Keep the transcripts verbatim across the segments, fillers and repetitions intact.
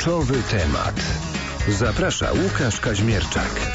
Kluczowy temat. Zaprasza Łukasz Kaźmierczak.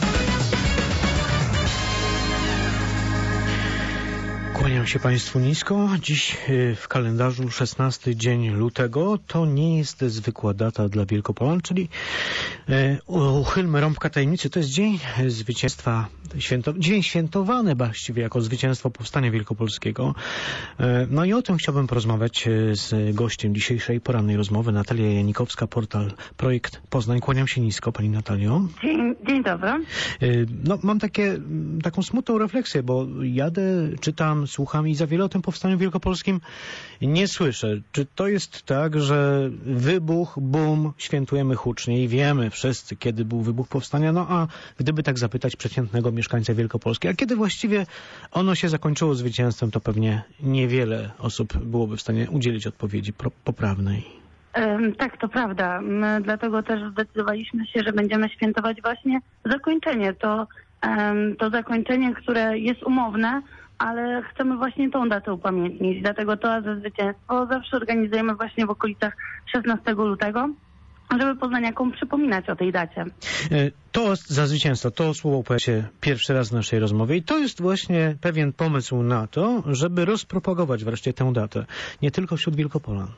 Kłaniam się Państwu nisko. Dziś w kalendarzu szesnasty dzień lutego. To nie jest zwykła data dla Wielkopolan, czyli e, uchylmy rąbka tajemnicy. To jest dzień zwycięstwa, święto, dzień świętowany właściwie jako zwycięstwo Powstania Wielkopolskiego. E, no i o tym chciałbym porozmawiać z gościem dzisiejszej porannej rozmowy. Natalia Janikowska, portal Projekt Poznań. Kłaniam się nisko, Pani Natalio. Dzień, dzień dobry. E, no, mam takie, taką smutną refleksję, bo jadę, czytam, słucham i za wiele o tym Powstaniu Wielkopolskim nie słyszę. Czy to jest tak, że wybuch, boom, świętujemy hucznie i wiemy wszyscy, kiedy był wybuch Powstania, no a gdyby tak zapytać przeciętnego mieszkańca Wielkopolski, a kiedy właściwie ono się zakończyło zwycięstwem, to pewnie niewiele osób byłoby w stanie udzielić odpowiedzi poprawnej. Um, tak, to prawda. My dlatego też zdecydowaliśmy się, że będziemy świętować właśnie zakończenie. To, um, to zakończenie, które jest umowne, ale chcemy właśnie tą datę upamiętnić. Dlatego to za zwycięstwo zawsze organizujemy właśnie w okolicach szesnastego lutego, żeby poznaniakom przypominać o tej dacie. To za zwycięstwo, to słowo pojawia się pierwszy raz w naszej rozmowie i to jest właśnie pewien pomysł na to, żeby rozpropagować wreszcie tę datę, nie tylko wśród Wielkopolan.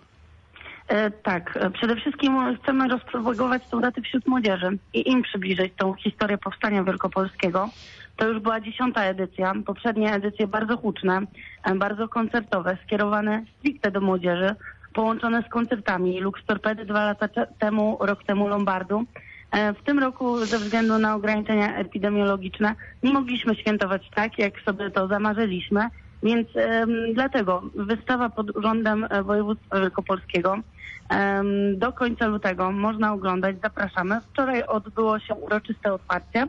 E, tak, przede wszystkim chcemy rozpropagować tę datę wśród młodzieży i im przybliżyć tą historię Powstania Wielkopolskiego. To już była dziesiąta edycja, poprzednie edycje bardzo huczne, bardzo koncertowe, skierowane stricte do młodzieży, połączone z koncertami. Lux Torpedy dwa lata temu, rok temu Lombardu. W tym roku ze względu na ograniczenia epidemiologiczne nie mogliśmy świętować tak, jak sobie to zamarzyliśmy, więc um, dlatego wystawa pod Urzędem Województwa Wielkopolskiego um, do końca lutego można oglądać, zapraszamy. Wczoraj odbyło się uroczyste otwarcie.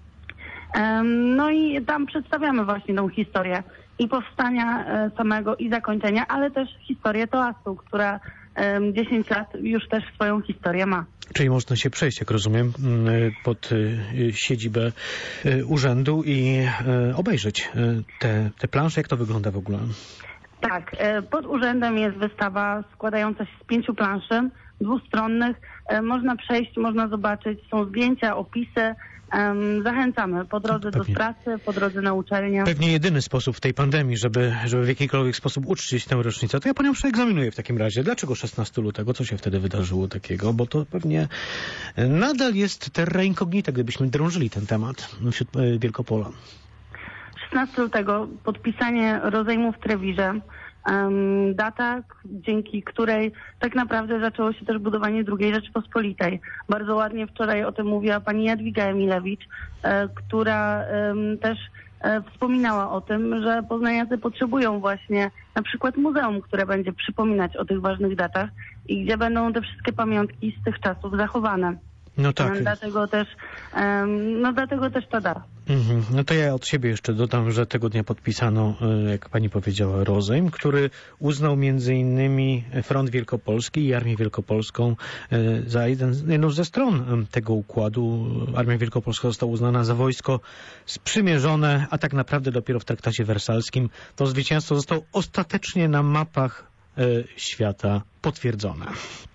No i tam przedstawiamy właśnie tą historię i powstania samego i zakończenia, ale też historię toastu, która dziesięć lat już też swoją historię ma. Czyli można się przejść, jak rozumiem, pod siedzibę urzędu i obejrzeć te, te plansze. Jak to wygląda w ogóle? Tak, pod urzędem jest wystawa składająca się z pięciu planszy dwustronnych. Można przejść, można zobaczyć, są zdjęcia, opisy. Um, zachęcamy po drodze do pracy, po drodze na uczelnię. Pewnie jedyny sposób w tej pandemii, żeby, żeby w jakikolwiek sposób uczcić tę rocznicę. To ja panią przeegzaminuję w takim razie. Dlaczego szesnastego lutego? Co się wtedy wydarzyło takiego? Bo to pewnie nadal jest terra incognita, gdybyśmy drążyli ten temat wśród Wielkopolan. szesnastego lutego podpisanie rozejmu w Trewirze. Um, data, dzięki której tak naprawdę zaczęło się też budowanie drugiej Rzeczypospolitej. Bardzo ładnie wczoraj o tym mówiła pani Jadwiga Emilewicz, e, która e, też e, wspominała o tym, że poznaniacy potrzebują właśnie na przykład muzeum, które będzie przypominać o tych ważnych datach i gdzie będą te wszystkie pamiątki z tych czasów zachowane. No tak. Dlatego też, um, no dlatego też ta data. Mhm. No to ja od siebie jeszcze dodam, że tego dnia podpisano, jak pani powiedziała, rozejm, który uznał między innymi Front Wielkopolski i Armię Wielkopolską za jeden, jedną ze stron tego układu. Armia Wielkopolska została uznana za wojsko sprzymierzone, a tak naprawdę dopiero w traktacie wersalskim to zwycięstwo zostało ostatecznie na mapach świata potwierdzone.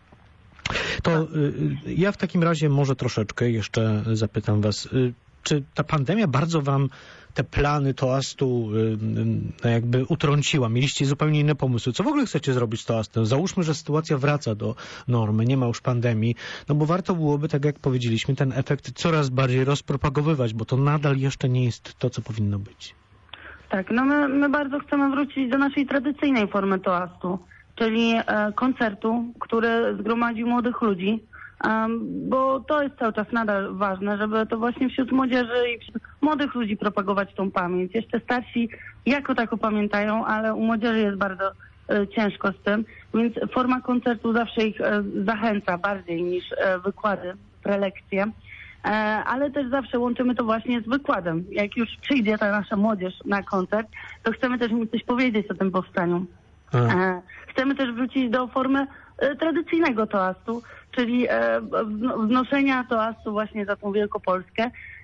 To ja w takim razie może troszeczkę jeszcze zapytam was, czy ta pandemia bardzo wam te plany toastu jakby utrąciła? Mieliście zupełnie inne pomysły. Co w ogóle chcecie zrobić z toastem? Załóżmy, że sytuacja wraca do normy, nie ma już pandemii, no bo warto byłoby, tak jak powiedzieliśmy, ten efekt coraz bardziej rozpropagowywać, bo to nadal jeszcze nie jest to, co powinno być. Tak, no my, my bardzo chcemy wrócić do naszej tradycyjnej formy toastu, czyli e, koncertu, który zgromadzi młodych ludzi, um, bo to jest cały czas nadal ważne, żeby to właśnie wśród młodzieży i wśród młodych ludzi propagować tą pamięć. Jeszcze starsi jako tako pamiętają, ale u młodzieży jest bardzo e, ciężko z tym, więc forma koncertu zawsze ich e, zachęca bardziej niż e, wykłady, prelekcje, e, ale też zawsze łączymy to właśnie z wykładem. Jak już przyjdzie ta nasza młodzież na koncert, to chcemy też im coś powiedzieć o tym powstaniu. E, chcemy też wrócić do formy e, tradycyjnego toastu, czyli e, wnoszenia toastu właśnie za tą Wielkopolskę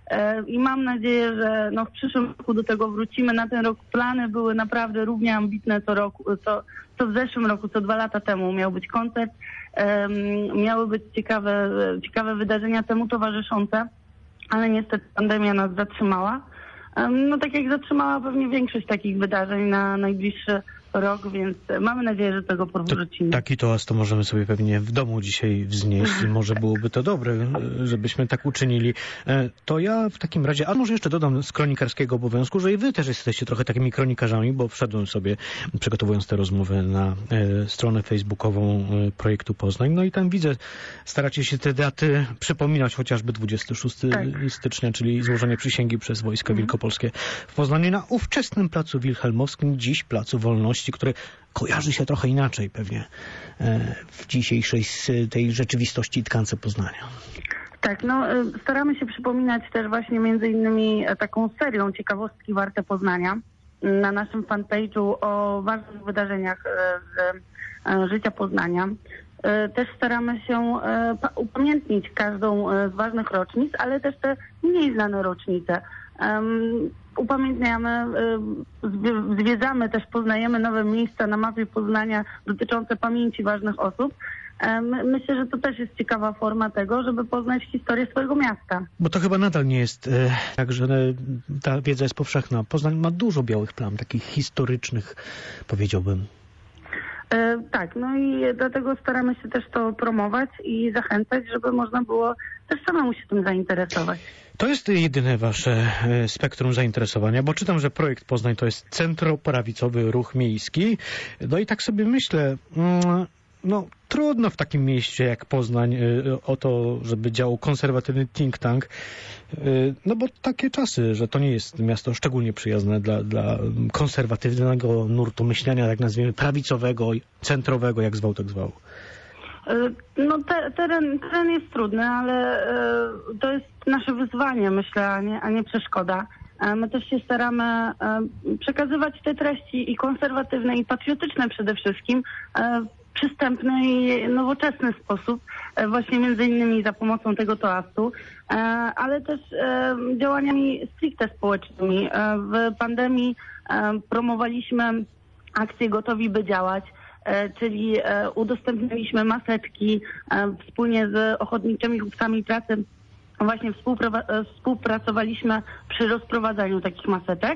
i mam nadzieję, że no w przyszłym roku do tego wrócimy. Na ten rok plany były naprawdę równie ambitne co roku, co, co w zeszłym roku, co dwa lata temu miał być koncert. Miały być ciekawe, ciekawe wydarzenia temu towarzyszące, ale niestety pandemia nas zatrzymała. No tak jak zatrzymała pewnie większość takich wydarzeń na najbliższy rok, więc mamy nadzieję, że tego powrócimy. Taki toast to możemy sobie pewnie w domu dzisiaj wznieść i może byłoby to dobre, żebyśmy tak uczynili. To ja w takim razie, a może jeszcze dodam z kronikarskiego obowiązku, że i wy też jesteście trochę takimi kronikarzami, bo wszedłem sobie, przygotowując tę rozmowę, na stronę facebookową projektu Poznań. No i tam widzę, staracie się te daty przypominać, chociażby dwudziestego szóstego tak. stycznia, czyli złożenie przysięgi przez Wojska Wielkopolskie w Poznaniu na ówczesnym Placu Wilhelmowskim, dziś Placu Wolności, który kojarzy się trochę inaczej pewnie w dzisiejszej tej rzeczywistości tkance Poznania. Tak, no staramy się przypominać też właśnie między innymi taką serią ciekawostki warte Poznania na naszym fanpage'u o ważnych wydarzeniach z życia Poznania. Też staramy się upamiętnić każdą z ważnych rocznic, ale też te mniej znane rocznice. Upamiętniamy, zwiedzamy, też poznajemy nowe miejsca na mapie Poznania dotyczące pamięci ważnych osób. Myślę, że to też jest ciekawa forma tego, żeby poznać historię swojego miasta. Bo to chyba nadal nie jest tak, że ta wiedza jest powszechna. Poznań ma dużo białych plam, takich historycznych, powiedziałbym. Tak, no i dlatego staramy się też to promować i zachęcać, żeby można było też samemu się tym zainteresować. To jest jedyne wasze spektrum zainteresowania, bo czytam, że projekt Poznań to jest centroprawicowy ruch miejski. No i tak sobie myślę, no trudno w takim mieście jak Poznań o to, żeby działał konserwatywny think tank, no bo takie czasy, że to nie jest miasto szczególnie przyjazne dla, dla konserwatywnego nurtu myślenia, tak nazwijmy, prawicowego, centrowego, jak zwał, tak zwał. No te, teren, teren jest trudny, ale to jest nasze wyzwanie, myślę, a nie, a nie przeszkoda. My też się staramy przekazywać te treści i konserwatywne, i patriotyczne przede wszystkim w przystępny i nowoczesny sposób, właśnie między innymi za pomocą tego toastu, ale też działaniami stricte społecznymi. W pandemii promowaliśmy akcję Gotowi, by działać, czyli udostępniliśmy maseczki wspólnie z Ochotniczymi Chłopcami Pracy. Właśnie współpracowaliśmy przy rozprowadzaniu takich maseczek.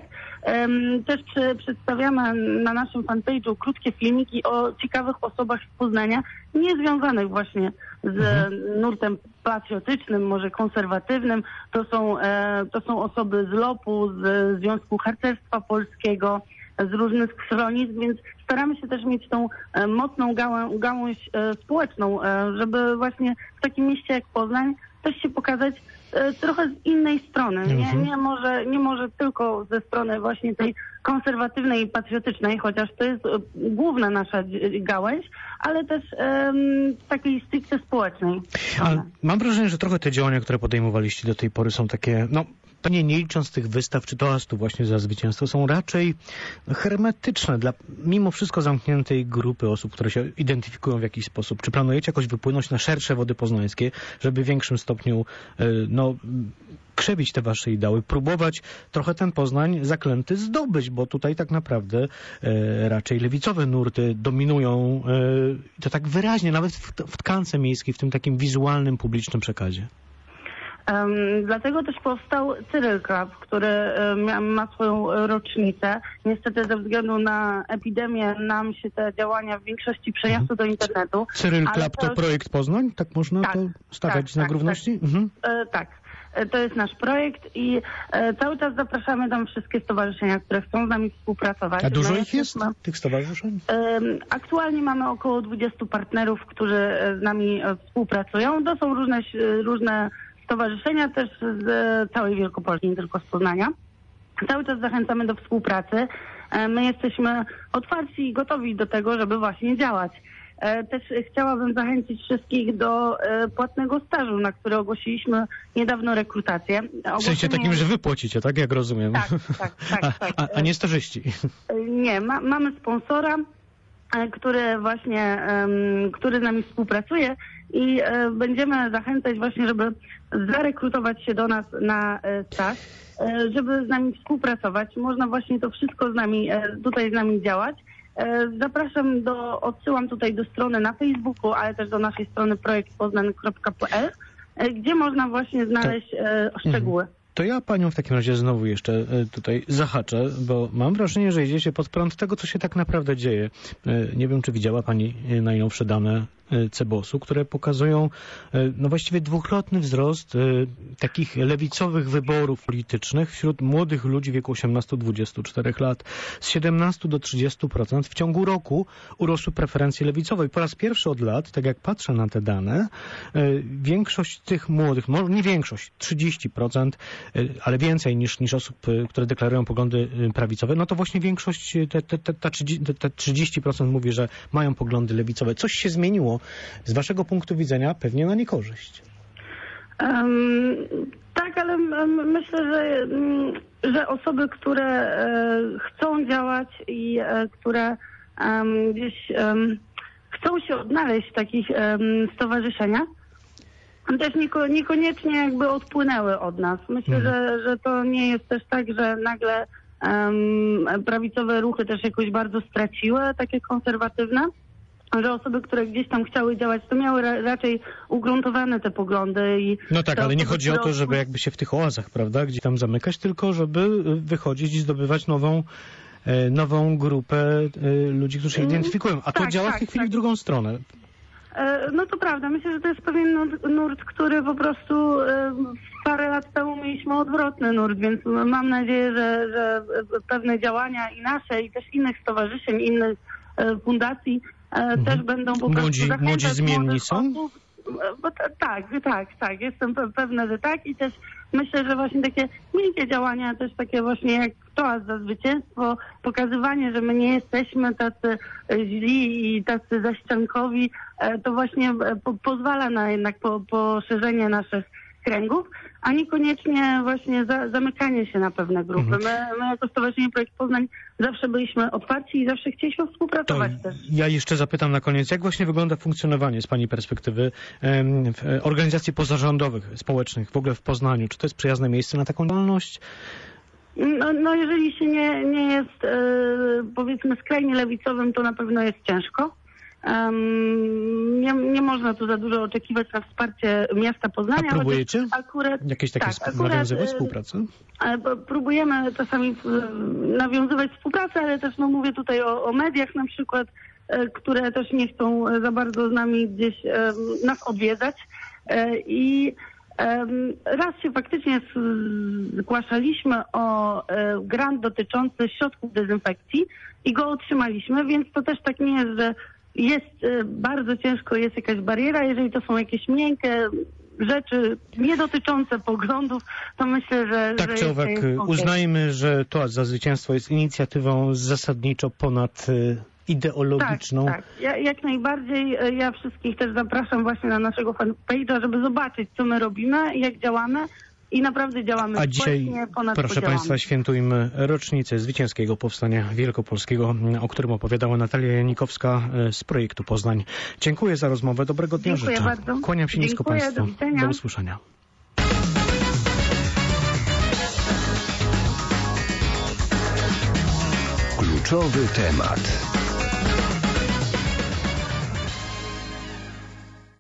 Też przy, przedstawiamy na naszym fanpage'u krótkie filmiki o ciekawych osobach z Poznania, niezwiązanych właśnie z mhm. nurtem patriotycznym, może konserwatywnym. To są, to są osoby z L O P-u, z Związku Harcerstwa Polskiego, z różnych schronisk, więc staramy się też mieć tą mocną gałę, gałąź społeczną, żeby właśnie w takim mieście jak Poznań też się pokazać trochę z innej strony. Nie, nie, może, nie może tylko ze strony właśnie tej konserwatywnej i patriotycznej, chociaż to jest główna nasza gałęź, ale też um, takiej stricte społecznej. Ale mam wrażenie, że trochę te działania, które podejmowaliście do tej pory, są takie, no pewnie nie licząc tych wystaw czy toastów właśnie za zwycięstwo, są raczej hermetyczne dla mimo wszystko zamkniętej grupy osób, które się identyfikują w jakiś sposób. Czy planujecie jakoś wypłynąć na szersze wody poznańskie, żeby w większym stopniu no, krzewić te wasze ideały, próbować trochę ten Poznań zaklęty zdobyć, bo tutaj tak naprawdę e, raczej lewicowe nurty dominują e, to tak wyraźnie, nawet w, w tkance miejskiej, w tym takim wizualnym, publicznym przekazie. Um, dlatego też powstał Cyryl Club, który um, ma swoją rocznicę. Niestety ze względu na epidemię nam się te działania w większości przeniosły mhm. do internetu. Cyryl Club to, to projekt Poznań? Tak można tak, to stawiać tak, na równości? Tak, mhm. e, tak. To jest nasz projekt i e, cały czas zapraszamy tam wszystkie stowarzyszenia, które chcą z nami współpracować. A dużo ich jest, ma... tych stowarzyszeń? E, aktualnie mamy około dwudziestu partnerów, którzy z nami współpracują. To są różne, różne stowarzyszenia też z całej Wielkopolski, nie tylko z Poznania. Cały czas zachęcamy do współpracy. My jesteśmy otwarci i gotowi do tego, żeby właśnie działać. Też chciałabym zachęcić wszystkich do płatnego stażu, na który ogłosiliśmy niedawno rekrutację. W sensie takim, że wy płacicie, tak? Jak rozumiem. Tak, tak, tak. tak. A, a nie stażyści. Nie, ma, mamy sponsora. który właśnie, który z nami współpracuje i będziemy zachęcać właśnie, żeby zarekrutować się do nas na staż, żeby z nami współpracować. Można właśnie to wszystko z nami, tutaj z nami działać. Zapraszam do, odsyłam tutaj do strony na Facebooku, ale też do naszej strony projekt poznań kropka p l, gdzie można właśnie znaleźć to, szczegóły. To ja panią w takim razie znowu jeszcze tutaj zahaczę, bo mam wrażenie, że idziecie pod prąd tego, co się tak naprawdę dzieje. Nie wiem, czy widziała pani najnowsze dane Cebosu, które pokazują no właściwie dwukrotny wzrost takich lewicowych wyborów politycznych wśród młodych ludzi w wieku osiemnastu do dwudziestu czterech lat. Z siedemnastu do trzydziestu procent w ciągu roku urosły preferencje lewicowe. I po raz pierwszy od lat, tak jak patrzę na te dane, większość tych młodych, może nie większość, trzydzieści procent, ale więcej niż, niż osób, które deklarują poglądy prawicowe, no to właśnie większość, te, te, te, te trzydzieści procent mówi, że mają poglądy lewicowe. Coś się zmieniło z waszego punktu widzenia pewnie na niekorzyść. Um, tak, ale myślę, że, że osoby, które e, chcą działać i e, które um, gdzieś um, chcą się odnaleźć w takich um, stowarzyszeniach, też nieko, niekoniecznie jakby odpłynęły od nas. Myślę, mhm. że, że to nie jest też tak, że nagle um, prawicowe ruchy też jakoś bardzo straciły, takie konserwatywne, że osoby, które gdzieś tam chciały działać, to miały ra raczej ugruntowane te poglądy. I no tak, ale nie chodzi o to, żeby jakby się w tych oazach, prawda, gdzie tam zamykać, tylko żeby wychodzić i zdobywać nową, nową grupę ludzi, którzy się identyfikują. A to tak, działa tak, w tej chwili tak. w drugą stronę. No to prawda. Myślę, że to jest pewien nurt, nurt, który po prostu parę lat temu mieliśmy odwrotny nurt, więc mam nadzieję, że, że pewne działania i nasze, i też innych stowarzyszeń, innych fundacji mhm. też będą po prostu młodzi, zachęcać młodzi zmienni są? Osób. Bo t- tak, tak, tak. Jestem pe- pewna, że tak i też myślę, że właśnie takie miękkie działania, też takie właśnie jak toast za zwycięstwo, pokazywanie, że my nie jesteśmy tacy źli i tacy zaściankowi, to właśnie po- pozwala na jednak po- poszerzenie naszych kręgów, a niekoniecznie właśnie za, zamykanie się na pewne grupy. Mhm. My, my jako Stowarzyszenie Projekt Poznań zawsze byliśmy otwarci i zawsze chcieliśmy współpracować to też. Ja jeszcze zapytam na koniec, jak właśnie wygląda funkcjonowanie z pani perspektywy em, organizacji pozarządowych, społecznych w ogóle w Poznaniu? Czy to jest przyjazne miejsce na taką działalność? No, no jeżeli się nie, nie jest e, powiedzmy skrajnie lewicowym, to na pewno jest ciężko. Um, nie, nie można tu za dużo oczekiwać na wsparcie miasta Poznania. A próbujecie? Akurat, Jakieś takie tak, sp- akurat, nawiązywać współpracę? E, próbujemy czasami nawiązywać współpracę, ale też no, mówię tutaj o, o mediach na przykład, e, które też nie chcą za bardzo z nami gdzieś e, nas odwiedzać. E, I raz się faktycznie zgłaszaliśmy o grant dotyczący środków dezynfekcji i go otrzymaliśmy, więc to też tak nie jest, że jest bardzo ciężko, jest jakaś bariera. Jeżeli to są jakieś miękkie rzeczy nie dotyczące poglądów, to myślę, że... Tak że czy owak, uznajmy, że Toast za zwycięstwo jest inicjatywą zasadniczo ponad ideologiczną. Tak, tak. Ja, jak najbardziej. Ja wszystkich też zapraszam właśnie na naszego fanpage'a, żeby zobaczyć, co my robimy, jak działamy i naprawdę działamy. A dzisiaj, ponad proszę podziałami. Państwa, świętujmy rocznicę zwycięskiego powstania wielkopolskiego, o którym opowiadała Natalia Janikowska z projektu Poznań. Dziękuję za rozmowę. Dobrego dnia Dziękuję życzę. bardzo. Kłaniam się nisko Dziękuję, Państwu. do widzenia. Do usłyszenia. Kluczowy temat.